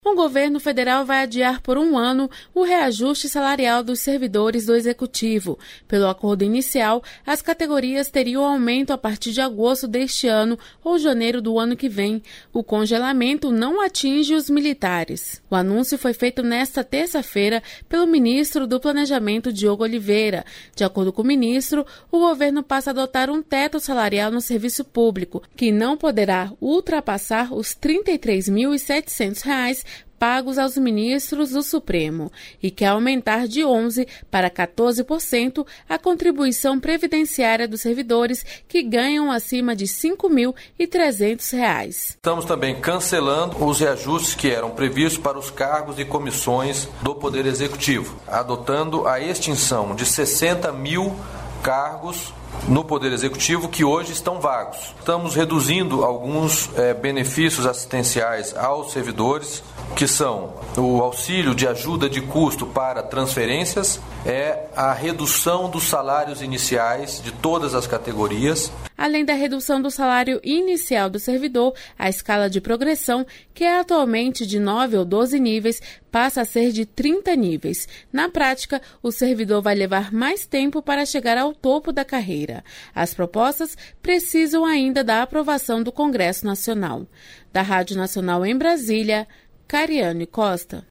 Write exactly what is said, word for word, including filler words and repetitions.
O governo federal vai adiar por um ano o reajuste salarial dos servidores do Executivo. Pelo acordo inicial, as categorias teriam aumento a partir de agosto deste ano ou janeiro do ano que vem. O congelamento não atinge os militares. O anúncio foi feito nesta terça-feira pelo ministro do Planejamento, Diogo Oliveira. De acordo com o ministro, o governo passa a adotar um teto salarial no serviço público, que não poderá ultrapassar os trinta e três mil e setecentos reais pagos aos ministros do Supremo e quer aumentar de onze por cento para quatorze por cento a contribuição previdenciária dos servidores que ganham acima de cinco mil e trezentos reais. Estamos também cancelando os reajustes que eram previstos para os cargos e comissões do Poder Executivo, adotando a extinção de sessenta mil cargos no Poder Executivo que hoje estão vagos. Estamos reduzindo alguns é, benefícios assistenciais aos servidores, que são o auxílio de ajuda de custo para transferências, é a redução dos salários iniciais de todas as categorias. Além da redução do salário inicial do servidor, a escala de progressão, que é atualmente de nove ou doze níveis, passa a ser de trinta níveis. Na prática, o servidor vai levar mais tempo para chegar ao topo da carreira. As propostas precisam ainda da aprovação do Congresso Nacional. Da Rádio Nacional em Brasília, Cariane Costa.